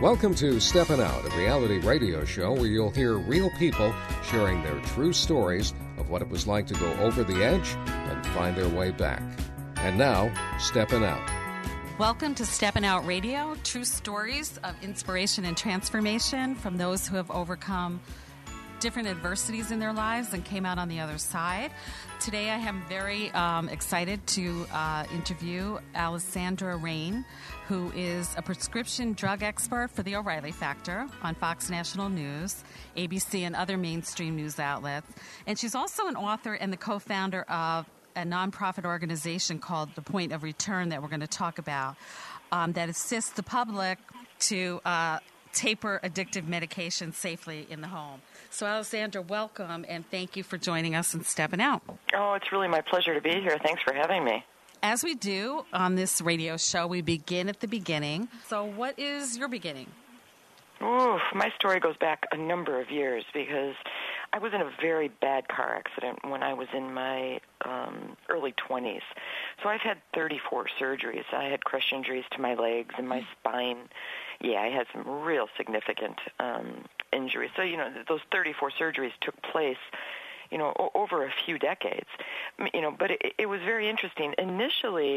Welcome to Steppin' Out, a reality radio show where you'll hear real people sharing their true stories of what it was like to go over the edge and find their way back. And now, Steppin' Out. Welcome to Steppin' Out Radio, true stories of inspiration and transformation from those who have overcome different adversities in their lives and came out on the other side. Today I am very excited to interview Alessandra Rain, who is a prescription drug expert for the O'Reilly Factor on Fox National News, ABC, and other mainstream news outlets. And she's also an author and the co-founder of a nonprofit organization called The Point of Return that we're going to talk about that assists the public to taper addictive medication safely in the home. So, Alessandra, welcome, and thank you for joining us and Stepping Out. Oh, it's really my pleasure to be here. Thanks for having me. As we do on this radio show, we begin at the beginning. So what is your beginning? Ooh, my story goes back a number of years because I was in a very bad car accident when I was in my early 20s. So I've had 34 surgeries. I had crush injuries to my legs and my spine. Yeah, I had some real significant injuries. So, those 34 surgeries took place, over a few decades. But it was very interesting. Initially,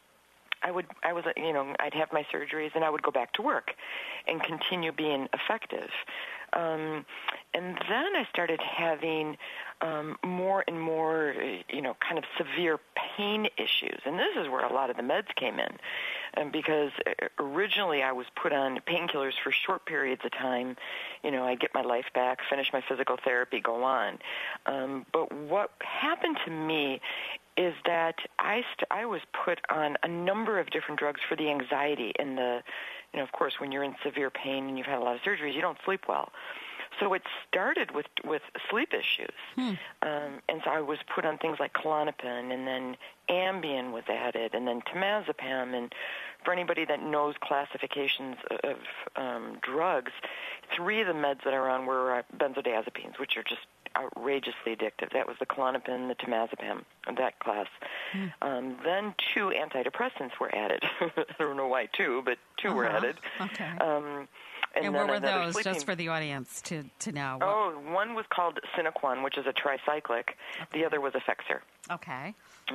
I'd have my surgeries and I would go back to work and continue being effective. And then I started having more and more, kind of severe pain issues. And this is where a lot of the meds came in. Because originally I was put on painkillers for short periods of time. I get my life back, finish my physical therapy, go on. But what happened to me is that I was put on a number of different drugs for the anxiety and the, of course, when you're in severe pain and you've had a lot of surgeries, you don't sleep well. So it started with sleep issues. And so I was put on things like Klonopin, and then Ambien was added, and then temazepam. And for anybody that knows classifications of drugs, 3 of the meds that are on were benzodiazepines, which are just outrageously addictive. That was the Klonopin, the temazepam, that class. Then 2 antidepressants were added. I don't know why 2, but 2 were added. Okay. And what were those, just for the audience to know? One was called Sinequan, which is a tricyclic. Okay. The other was Effexor. Okay.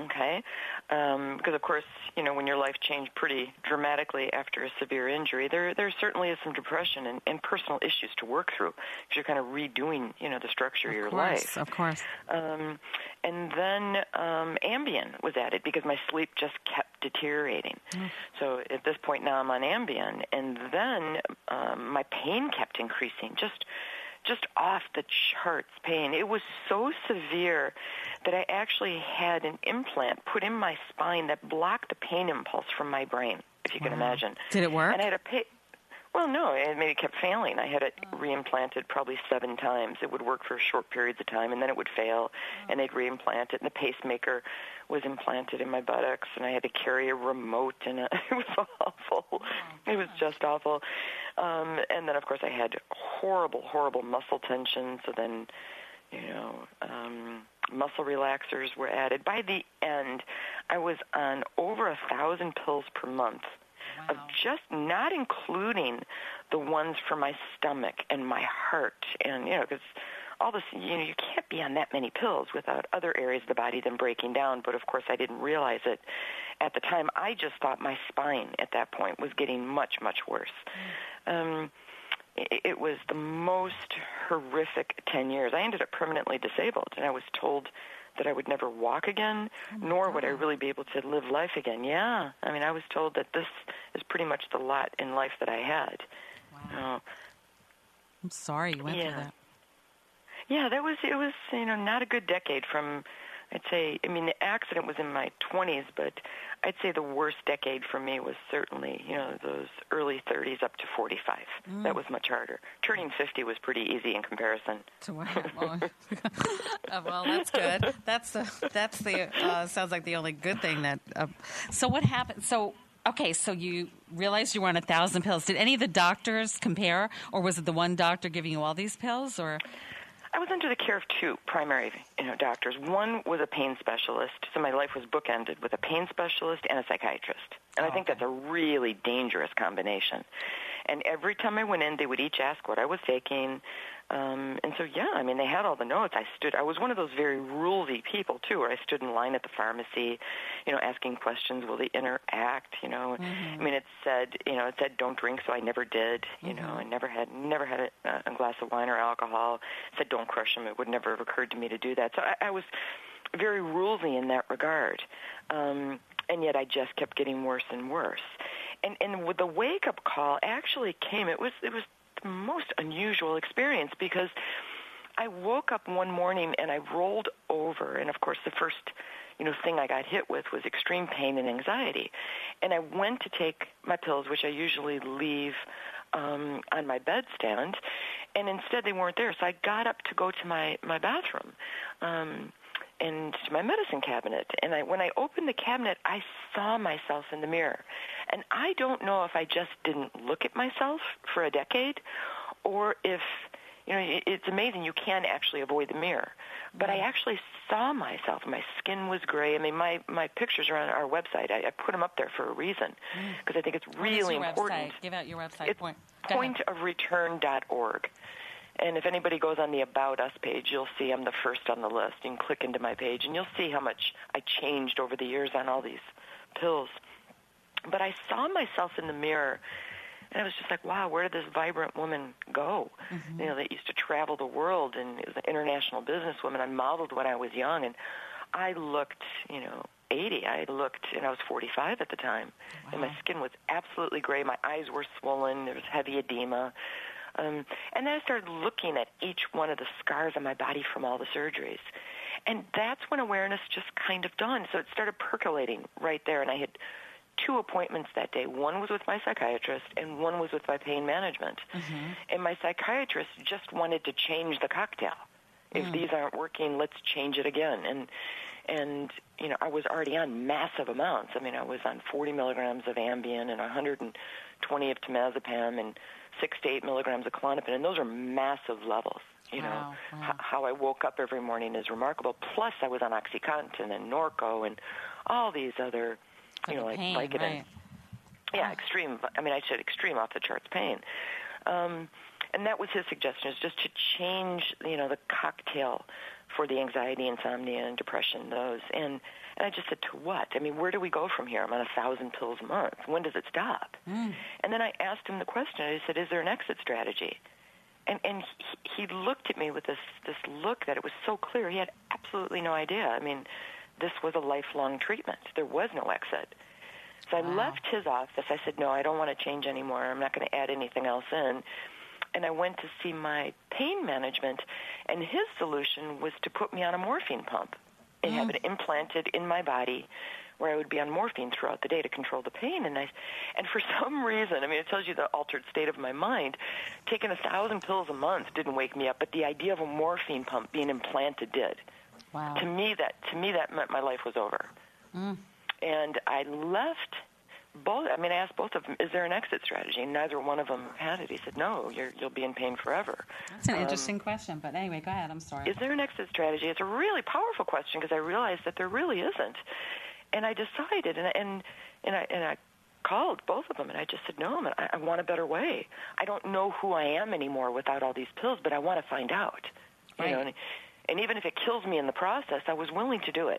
Because, of course, when your life changed pretty dramatically after a severe injury, there certainly is some depression and personal issues to work through because you're kind of redoing, the structure of your life. Of course. And then Ambien was added because my sleep just kept deteriorating. So at this point now I'm on Ambien, and then my pain kept increasing, just off the charts pain. It was so severe that I actually had an implant put in my spine that blocked the pain impulse from my brain, if you can imagine. Did it work? And I had Well, no, it kept failing. I had it reimplanted probably 7 times. It would work for short periods of time, and then it would fail, and they'd reimplant it, and the pacemaker was implanted in my buttocks, and I had to carry a remote, and it was awful. It was just awful. And then, of course, I had horrible, horrible muscle tension, so then, muscle relaxers were added. By the end, I was on over 1,000 pills per month. Wow. Of just not including the ones for my stomach and my heart, and because all this, you can't be on that many pills without other areas of the body then breaking down. But of course, I didn't realize it at the time. I just thought my spine at that point was getting much, much worse. It was the most horrific 10 years. I ended up permanently disabled, and I was told that I would never walk again, nor would I really be able to live life again. Yeah, I was told that this is pretty much the lot in life that I had. Wow. I'm sorry you went through that. Yeah, it was not a good decade from, I'd say, the accident was in my 20s, but I'd say the worst decade for me was certainly, those early 30s up to 45. That was much harder. Turning 50 was pretty easy in comparison. Well, that's good. That's the sounds like the only good thing that. So what happened? So you realized you were on 1,000 pills. Did any of the doctors compare, or was it the one doctor giving you all these pills, or? I was under the care of 2 primary, doctors. One was a pain specialist, so my life was bookended with a pain specialist and a psychiatrist. And I think that's a really dangerous combination. And every time I went in, they would each ask what I was taking. And so, yeah, I mean, they had all the notes. I was one of those very rulesy people, too, where I stood in line at the pharmacy, asking questions, will they interact, I mean, it said, don't drink, so I never did, I never had a glass of wine or alcohol. It said don't crush them. It would never have occurred to me to do that. So I was very rulesy in that regard. And yet I just kept getting worse and worse. And with the wake-up call actually came, it was the most unusual experience, because I woke up one morning and I rolled over, and of course the first thing I got hit with was extreme pain and anxiety. And I went to take my pills, which I usually leave on my bedstand, and instead they weren't there. So I got up to go to my bathroom and to my medicine cabinet. And when I opened the cabinet, I saw myself in the mirror. And I don't know if I just didn't look at myself for a decade, or if, it's amazing, you can actually avoid the mirror. But I actually saw myself. My skin was gray. I mean, my pictures are on our website. I put them up there for a reason, because I think it's really important. Website? Give out your website. It's pointofreturn.org. And if anybody goes on the About Us page, you'll see I'm the first on the list. You can click into my page, and you'll see how much I changed over the years on all these pills. But I saw myself in the mirror, and I was just like, wow, where did this vibrant woman go? That used to travel the world and is an international businesswoman. I modeled when I was young, and I looked, 80. I was 45 at the time, and my skin was absolutely gray. My eyes were swollen. There was heavy edema. And then I started looking at each one of the scars on my body from all the surgeries. And that's when awareness just kind of dawned. So it started percolating right there, and I had 2 appointments that day. One was with my psychiatrist, and one was with my pain management. And my psychiatrist just wanted to change the cocktail. If these aren't working, let's change it again. And I was already on massive amounts. I mean, I was on 40 milligrams of Ambien and 120 of temazepam and 6 to 8 milligrams of Klonopin, and those are massive levels. How I woke up every morning is remarkable. Plus, I was on OxyContin and Norco and all these other, like Vicodin. Right. Yeah, extreme. I mean, I said extreme off-the-charts pain. And that was his suggestion, is just to change, the cocktail for the anxiety, insomnia, and depression, those. And I just said, to what? I mean, where do we go from here? I'm on 1,000 pills a month. When does it stop? And then I asked him the question. I said, is there an exit strategy? And he looked at me with this look that it was so clear. He had absolutely no idea. I mean, this was a lifelong treatment. There was no exit. So I left his office. I said, no, I don't want to change anymore. I'm not going to add anything else in. And I went to see my pain management, and his solution was to put me on a morphine pump and have it implanted in my body, where I would be on morphine throughout the day to control the pain. And for some reason, I mean, it tells you the altered state of my mind, taking 1,000 pills a month didn't wake me up, but the idea of a morphine pump being implanted did. Wow. To me, that meant my life was over. And I left both. I mean, I asked both of them, is there an exit strategy? And neither one of them had it. He said, no, you'll be in pain forever. That's an interesting question, but anyway, go ahead. I'm sorry. Is there an exit strategy? It's a really powerful question, because I realized that there really isn't. And I decided, and I called both of them, and I just said, no, I want a better way. I don't know who I am anymore without all these pills, but I want to find out. Right. And even if it kills me in the process, I was willing to do it.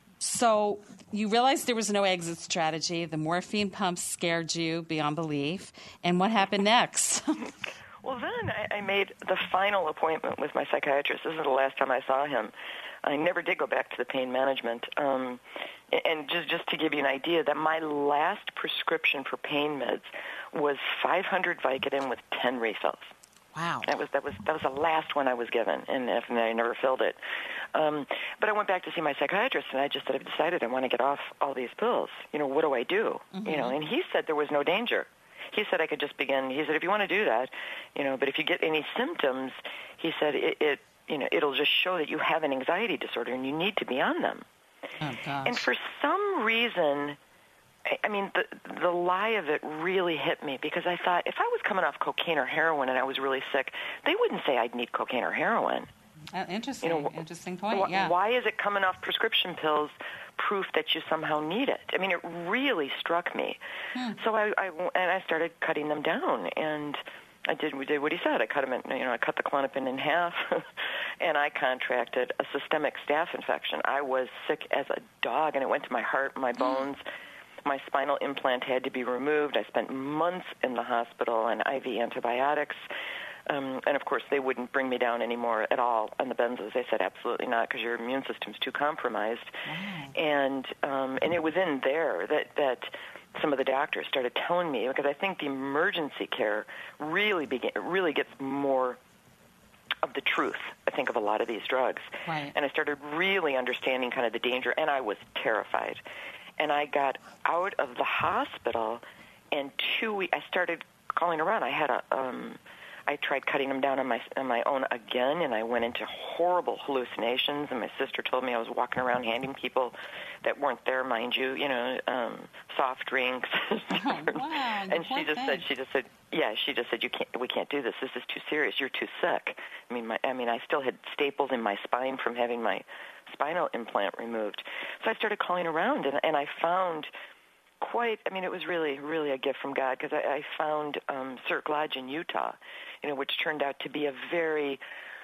So you realized there was no exit strategy. The morphine pump scared you beyond belief. And what happened next? Well, then I made the final appointment with my psychiatrist. This is the last time I saw him. I never did go back to the pain management. And just to give you an idea, that my last prescription for pain meds was 500 Vicodin with 10 refills. Wow. That was the last one I was given, and I never filled it. But I went back to see my psychiatrist, and I just said, I've decided I want to get off all these pills. What do I do? And he said there was no danger. He said I could just begin. He said, if you want to do that, but if you get any symptoms, he said it'll just show that you have an anxiety disorder and you need to be on them. Oh, gosh. And for some reason, I mean, the lie of it really hit me, because I thought if I was coming off cocaine or heroin and I was really sick, they wouldn't say I'd need cocaine or heroin. Interesting. Interesting point. Why is it coming off prescription pills proof that you somehow need it? I mean, it really struck me. So I started cutting them down, and we did what he said. I cut them I cut the Klonopin in half, and I contracted a systemic staph infection. I was sick as a dog, and it went to my heart, my bones. My spinal implant had to be removed. I spent months in the hospital on IV antibiotics. And, of course, they wouldn't bring me down anymore at all on the benzos. They said, absolutely not, because your immune system's too compromised. And it was in there that some of the doctors started telling me, because I think the emergency care really gets more of the truth, I think, of a lot of these drugs. Right. And I started really understanding kind of the danger, and I was terrified. And I got out of the hospital, and 2 weeks, I started calling around. I tried cutting them down on my own again, and I went into horrible hallucinations. And my sister told me I was walking around handing people that weren't there, mind you, soft drinks. Wow, and she just said, we can't do this. This is too serious. You're too sick. I mean, I still had staples in my spine from having my spinal implant removed. So I started calling around, and I found it was really, really a gift from God, because I found Cirque Lodge in Utah, which turned out to be a very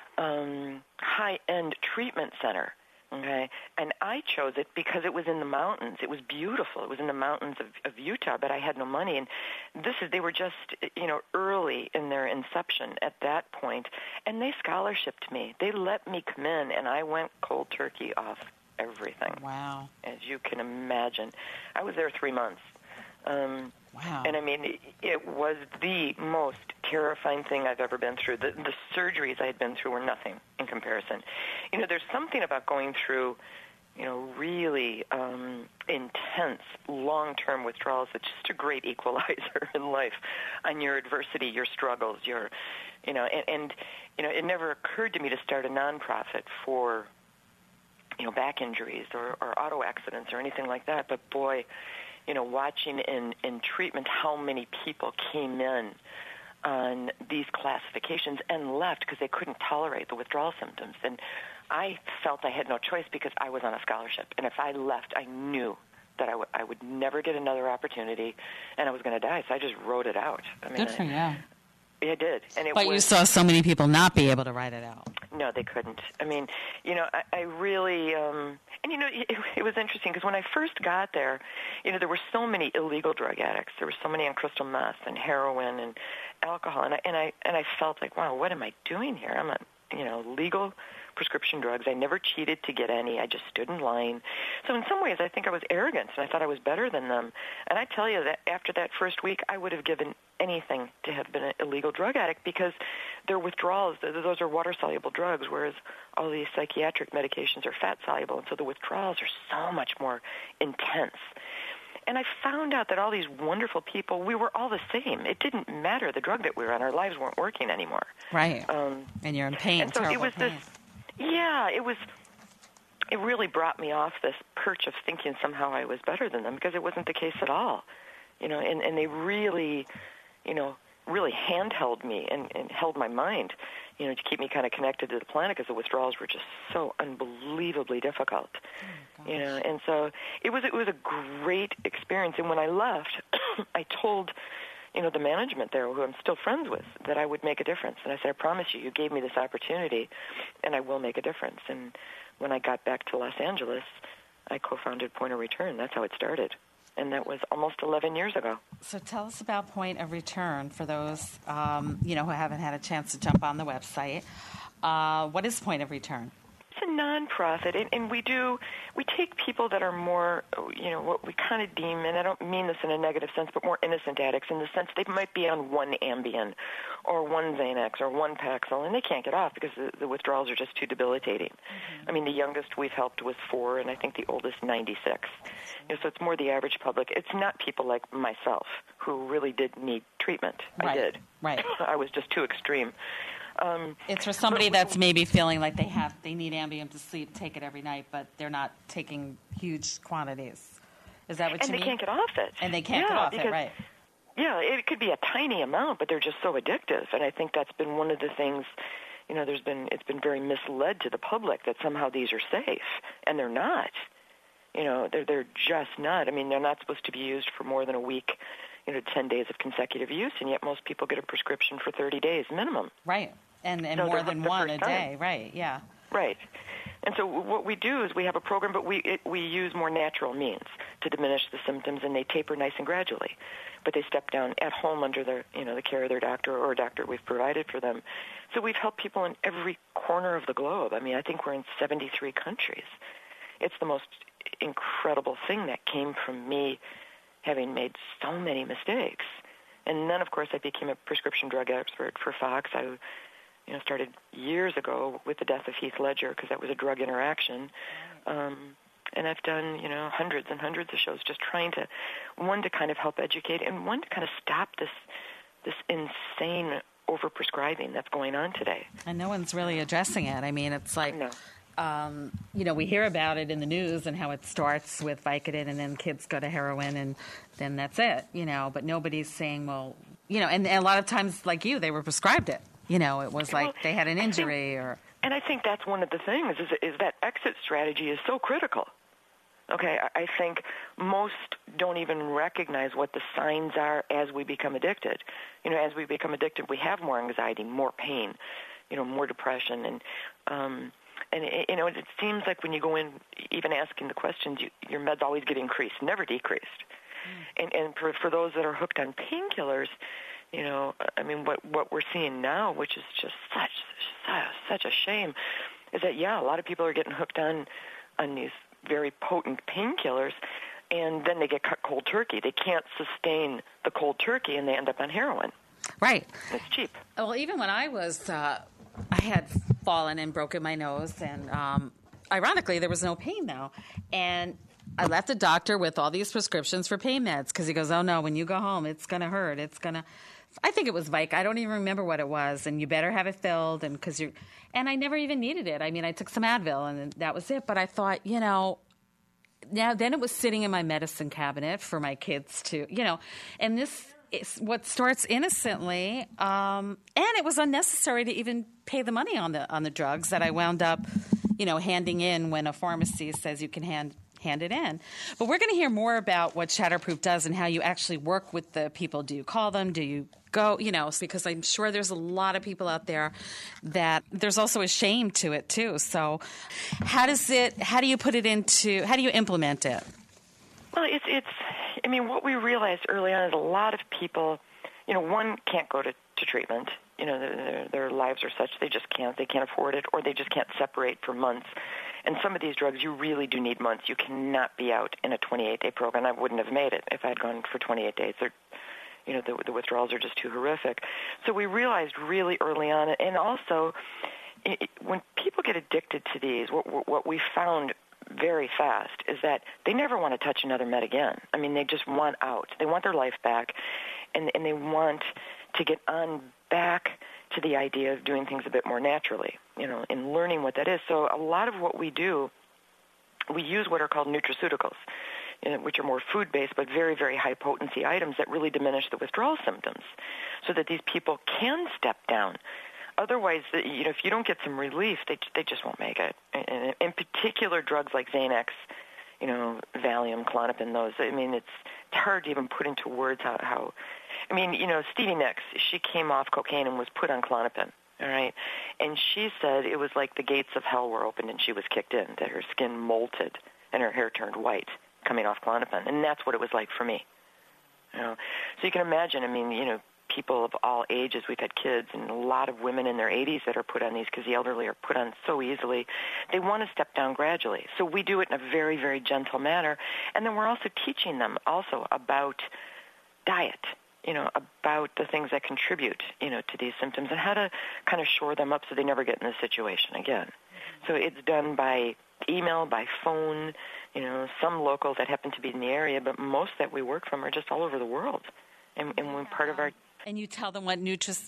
high-end treatment center, okay? And I chose it because it was in the mountains. It was beautiful. It was in the mountains of Utah, but I had no money. And they were just, early in their inception at that point, and they scholarshiped me. They let me come in, and I went cold turkey off everything. Wow. As you can imagine. I was there 3 months. Wow. And it was the most terrifying thing I've ever been through. The surgeries I had been through were nothing in comparison. There's something about going through, really intense long-term withdrawals that's just a great equalizer in life on your adversity, your struggles, and it never occurred to me to start a nonprofit for back injuries or auto accidents or anything like that. But boy, watching in treatment how many people came in on these classifications and left because they couldn't tolerate the withdrawal symptoms. And I felt I had no choice because I was on a scholarship. And if I left, I knew that I would never get another opportunity and I was going to die. So I just wrote it out. Good for you. I did. But you saw so many people not be able to write it out. No, they couldn't. I really, it was interesting because when I first got there, there were so many illegal drug addicts. There were so many on crystal meth and heroin and alcohol, and I felt like, wow, what am I doing here? I'm on, legal prescription drugs. I never cheated to get any. I just stood in line. So in some ways, I think I was arrogant, and I thought I was better than them. And I tell you that after that first week, I would have given anything to have been an illegal drug addict because their withdrawals, those are water-soluble drugs, whereas all these psychiatric medications are fat-soluble, and so the withdrawals are so much more intense. And I found out that all these wonderful people, we were all the same. It didn't matter the drug that we were on. Our lives weren't working anymore. Right. And you're in pain, and so terrible it was pain. It really brought me off this perch of thinking somehow I was better than them because it wasn't the case at all. And they really, really handheld me and held my mind, to keep me kind of connected to the planet because the withdrawals were just so unbelievably difficult. Oh, and so it was a great experience. And when I left, I told the management there, who I'm still friends with, that I would make a difference. And I said, I promise you, you gave me this opportunity, and I will make a difference. And when I got back to Los Angeles, I co-founded Point of Return. That's how it started. And that was almost 11 years ago. So tell us about Point of Return for those, who haven't had a chance to jump on the website. What is Point of Return? It's a nonprofit, and we take people that are more, what we kind of deem, and I don't mean this in a negative sense, but more innocent addicts in the sense they might be on one Ambien or one Xanax or one Paxil, and they can't get off because the withdrawals are just too debilitating. Mm-hmm. The youngest we've helped was 4, and I think the oldest 96. So it's more the average public. It's not people like myself who really did need treatment. Right. I did. Right. I was just too extreme. It's for somebody that's maybe feeling like they need Ambien to sleep, take it every night, but they're not taking huge quantities. Is that what you mean? And they can't get off it. And they can't get off it, right. Yeah, it could be a tiny amount, but they're just so addictive. And I think that's been one of the things, it's been very misled to the public that somehow these are safe, and they're not. They're just not. I mean, they're not supposed to be used for more than a week, 10 days of consecutive use, and yet most people get a prescription for 30 days minimum. Right, and more than one a day, right, yeah. Right. And so what we do is we have a program, but we use more natural means to diminish the symptoms, and they taper nice and gradually. But they step down at home under the care of their doctor or a doctor we've provided for them. So we've helped people in every corner of the globe. I mean, I think we're in 73 countries. It's the most incredible thing that came from me having made so many mistakes. And then, of course, I became a prescription drug expert for Fox. I started years ago with the death of Heath Ledger because that was a drug interaction. And I've done, hundreds and hundreds of shows just trying to, one, to kind of help educate, and one, to kind of stop this insane overprescribing that's going on today. And no one's really addressing it. I mean, it's like, we hear about it in the news and how it starts with Vicodin and then kids go to heroin and then that's it, but nobody's saying, well, and a lot of times, like you, they were prescribed it. It was like they had an injury And I think that's one of the things is that exit strategy is so critical. Okay, I think most don't even recognize what the signs are as we become addicted. As we become addicted, we have more anxiety, more pain, more depression, and it seems like when you go in, even asking the questions, your meds always get increased, never decreased. And for those that are hooked on painkillers, what we're seeing now, which is just such a shame, is that a lot of people are getting hooked on these very potent painkillers, and then they get cut cold turkey. They can't sustain the cold turkey, and they end up on heroin. Right. It's cheap. Well, even when I was, I had fallen and broken my nose, and ironically, there was no pain though, and I left the doctor with all these prescriptions for pain meds because he goes, oh no, when you go home, it's going to hurt. I think it was Vic. I don't even remember what it was, and you better have it filled, and I never even needed it. I mean, I took some Advil, and that was it. But I thought, now then it was sitting in my medicine cabinet for my kids to, and this is what starts innocently, and it was unnecessary to even pay the money on the drugs that I wound up, handing in when a pharmacy says you can hand it in. But we're going to hear more about what Shatterproof does and how you actually work with the people. Do you call them? Do you go, because I'm sure there's a lot of people out there that there's also a shame to it too. So how do you implement it? Well, what we realized early on is a lot of people, one, can't go to treatment. Their lives are such they can't afford it, or they just can't separate for months. And some of these drugs, you really do need months. You cannot be out in a 28-day program. I wouldn't have made it if I had gone for 28 days. The withdrawals are just too horrific. So we realized really early on, and also when people get addicted to these, what we found very fast is that they never want to touch another med again. I mean, they just want out. They want their life back, and they want to get on back to the idea of doing things a bit more naturally, and learning what that is. So a lot of what we do, we use what are called nutraceuticals, which are more food-based but very, very high-potency items that really diminish the withdrawal symptoms so that these people can step down. Otherwise, if you don't get some relief, they just won't make it. And in particular, drugs like Xanax, Valium, Klonopin, those, it's hard to even put into words how Stevie Nicks, she came off cocaine and was put on Klonopin, all right? And she said it was like the gates of hell were opened and she was kicked in, that her skin molted and her hair turned white coming off Klonopin. And that's what it was like for me. So you can imagine, people of all ages, we've had kids and a lot of women in their 80s that are put on these because the elderly are put on so easily. They want to step down gradually. So we do it in a very, very gentle manner. And then we're also teaching them also about diet, about the things that contribute, to these symptoms and how to kind of shore them up so they never get in this situation again. So it's done by email, by phone, some local that happen to be in the area, but most that we work from are just all over the world. And when part of our... And you tell them what nutrients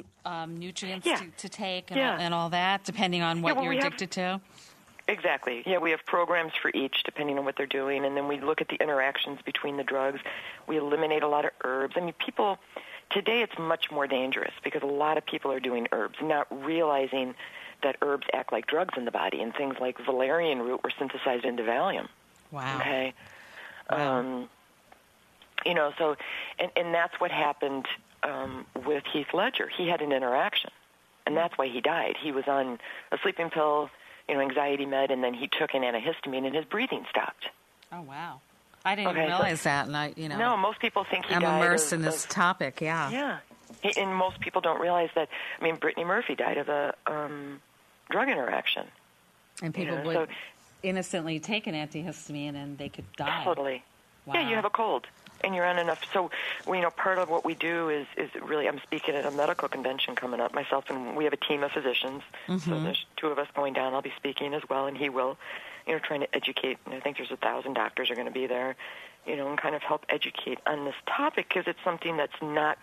to take and all that, depending on what you're addicted to? Exactly. Yeah, we have programs for each, depending on what they're doing, and then we look at the interactions between the drugs. We eliminate a lot of herbs. People, Today it's much more dangerous because a lot of people are doing herbs, not realizing that herbs act like drugs in the body, and things like valerian root were synthesized into Valium. Wow. Okay. Wow. So, and that's what happened with Heath Ledger. He had an interaction, and that's why he died. He was on a sleeping pill, anxiety med, and then he took an antihistamine, and his breathing stopped. Oh, wow. I didn't even realize that, and No, most people think he died. I'm immersed in this topic, yeah. Yeah. And most people don't realize that, Brittany Murphy died of a drug interaction. And people would innocently take an antihistamine and they could die. Totally. Wow. Yeah, you have a cold and you're on enough. So, part of what we do is really, I'm speaking at a medical convention coming up, myself, and we have a team of physicians. Mm-hmm. So there's two of us going down. I'll be speaking as well, and he will, trying to educate. And I think there's 1,000 doctors are going to be there, and kind of help educate on this topic because it's something that's not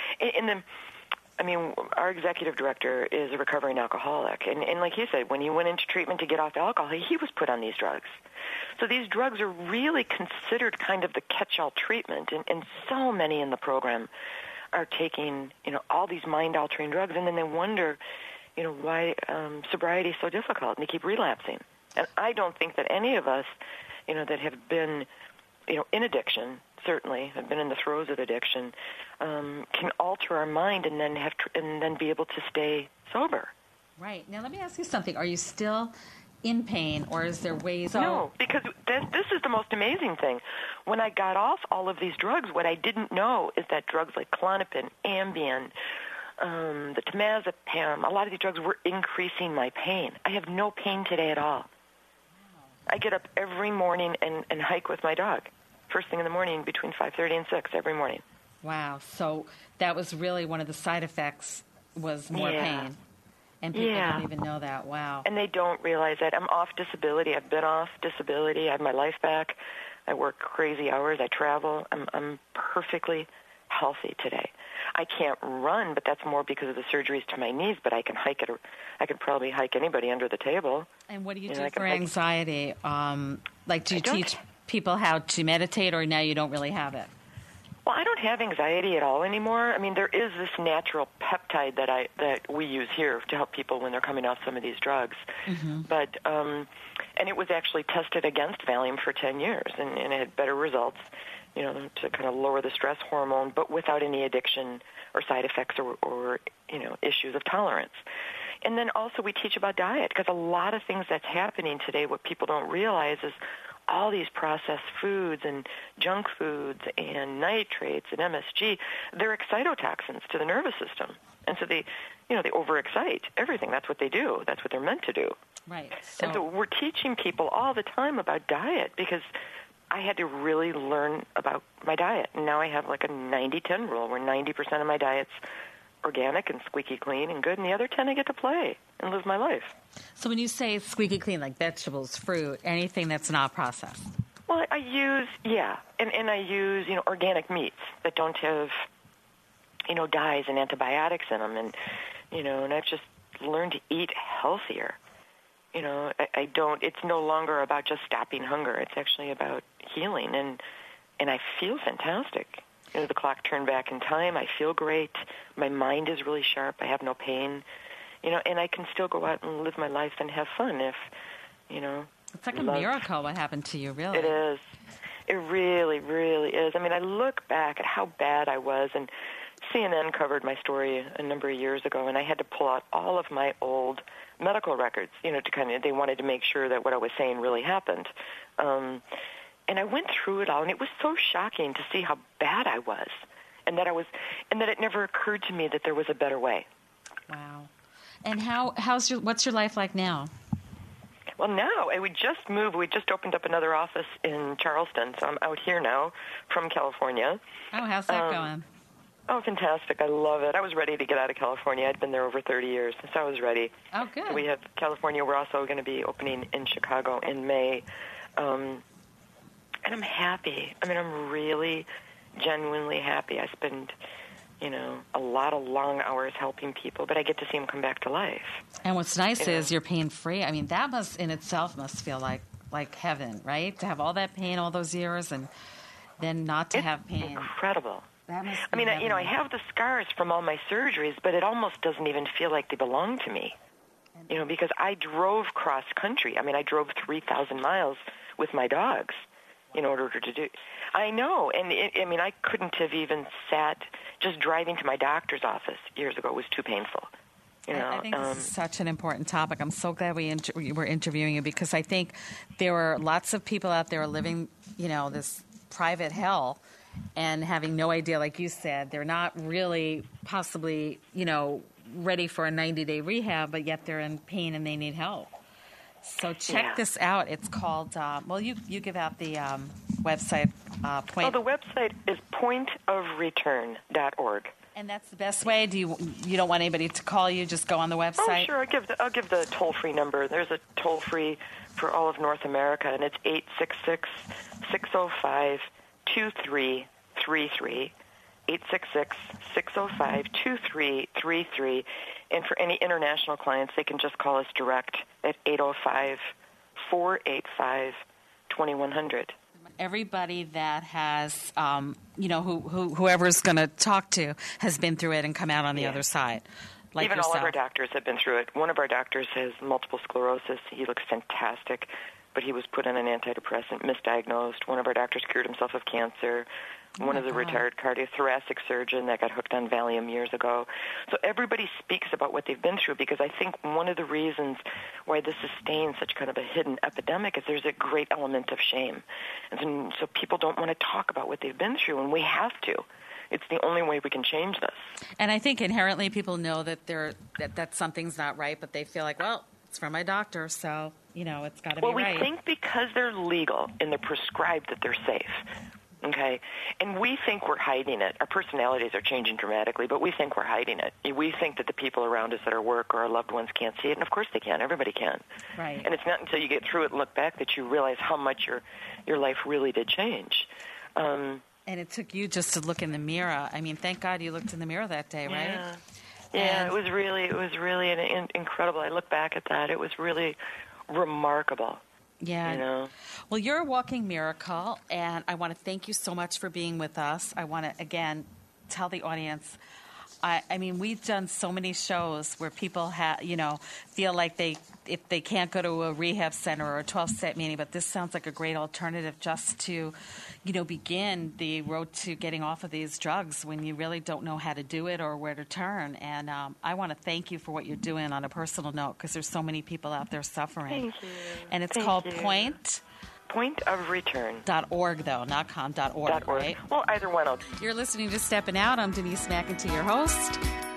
our executive director is a recovering alcoholic. And like he said, when he went into treatment to get off alcohol, he was put on these drugs. So these drugs are really considered kind of the catch-all treatment. And so many in the program are taking, all these mind-altering drugs, and then they wonder, why sobriety is so difficult, and they keep relapsing. And I don't think that any of us, that have been, in addiction, certainly have been in the throes of addiction, can alter our mind and then be able to stay sober. Right. Now let me ask you something. Are you still in pain, or is there ways? No, because this is the most amazing thing. When I got off all of these drugs, what I didn't know is that drugs like Klonopin, Ambien, the temazepam, a lot of these drugs were increasing my pain. I have no pain today at all. I get up every morning and hike with my dog. First thing in the morning between 5:30 and 6 every morning. Wow. So that was really one of the side effects was more pain. And people don't even know that. Wow. And they don't realize that. I'm off disability. I've been off disability. I have my life back. I work crazy hours. I travel. I'm perfectly healthy today. I can't run, but that's more because of the surgeries to my knees, but I can hike it. I could probably hike anybody under the table. And what do you do for anxiety? Do you teach people how to meditate, or now you don't really have it? Well, I don't have anxiety at all anymore. There is this natural peptide that we use here to help people when they're coming off some of these drugs. Mm-hmm. But and it was actually tested against Valium for 10 years, and it had better results, to kind of lower the stress hormone, but without any addiction or side effects or issues of tolerance. And then also we teach about diet, because a lot of things that's happening today, what people don't realize is all these processed foods and junk foods and nitrates and MSG, they're excitotoxins to the nervous system. And so they overexcite everything. That's what they do. That's what they're meant to do. Right. And so we're teaching people all the time about diet, because I had to really learn about my diet. And now I have like a 90-10 rule where 90% of my diet's organic and squeaky clean and good, and the other 10 I get to play and live my life. So when you say squeaky clean, like vegetables, fruit, anything that's not processed? Well, I use, and I use, organic meats that don't have, dyes and antibiotics in them, and I've just learned to eat healthier. I don't, it's no longer about just stopping hunger. It's actually about healing, and I feel fantastic. The clock turned back in time. I feel great. My mind is really sharp. I have no pain, and I can still go out and live my life and have fun if, It's like a miracle what happened to you, really. It is. It really, really is. I look back at how bad I was, and CNN covered my story a number of years ago, and I had to pull out all of my old medical records, to they wanted to make sure that what I was saying really happened. And I went through it all, and it was so shocking to see how bad I was, and that it never occurred to me that there was a better way. Wow. And what's your life like now? Well, now we just moved. We just opened up another office in Charleston, so I'm out here now from California. Oh, how's that going? Oh, fantastic. I love it. I was ready to get out of California. I'd been there over 30 years, so I was ready. Oh, good. So we have California. We're also going to be opening in Chicago in May. And I'm happy. I'm really genuinely happy. I spend, a lot of long hours helping people, but I get to see them come back to life. And what's nice is you're pain-free. That in itself must feel like heaven, right? To have all that pain all those years and then not to have pain. Incredible. That must I mean, I have the scars from all my surgeries, but it almost doesn't even feel like they belong to me. Because I drove cross country. I mean, I drove 3,000 miles with my dogs in order to do. I know, and I couldn't have even sat. Just driving to my doctor's office years ago was too painful. I think this is such an important topic. I'm so glad we were interviewing you, because I think there were lots of people out there living, this private hell and having no idea, like you said. They're not really possibly, ready for a 90-day rehab, but yet they're in pain and they need help. So check this out. It's called, you give out the website. The website is pointofreturn.org. And that's the best way? You don't want anybody to call you? Just go on the website? Oh, sure. I'll give the toll-free number. There's a toll-free for all of North America, and it's 866-605-2333. 866-605-2333. And for any international clients, they can just call us direct at 805-485-2100. Everybody that has, whoever's going to talk to has been through it and come out on the other side. Like even yourself. All of our doctors have been through it. One of our doctors has multiple sclerosis. He looks fantastic, but he was put on an antidepressant, misdiagnosed. One of our doctors cured himself of cancer. One of the retired cardiothoracic surgeon that got hooked on Valium years ago. So everybody speaks about what they've been through, because I think one of the reasons why this sustains such kind of a hidden epidemic is there's a great element of shame. And so people don't want to talk about what they've been through, and we have to. It's the only way we can change this. And I think inherently people know that that something's not right, but they feel like, well, it's from my doctor, so, it's got to be right. Well, we think because they're legal and they're prescribed that they're safe. Okay, and we think we're hiding it. Our personalities are changing dramatically, but we think we're hiding it. We think that the people around us at our work or our loved ones can't see it, and of course they can. Everybody can. Right. And it's not until you get through it and look back that you realize how much your life really did change. And it took you just to look in the mirror. I mean, thank God you looked in the mirror that day, right? Yeah. It was really incredible. I look back at that. It was really remarkable. Yeah. Well, you're a walking miracle, and I want to thank you so much for being with us. I want to, again, tell the audience, I mean, we've done so many shows where people feel like if they can't go to a rehab center or a 12-step meeting, but this sounds like a great alternative just to, begin the road to getting off of these drugs when you really don't know how to do it or where to turn. And I want to thank you for what you're doing on a personal note, because there's so many people out there suffering. Thank you. And it's called Pointofreturn.org, though, not .com.org, right? Well, either one. You're listening to Stepping Out. I'm Denise McEntee, your host.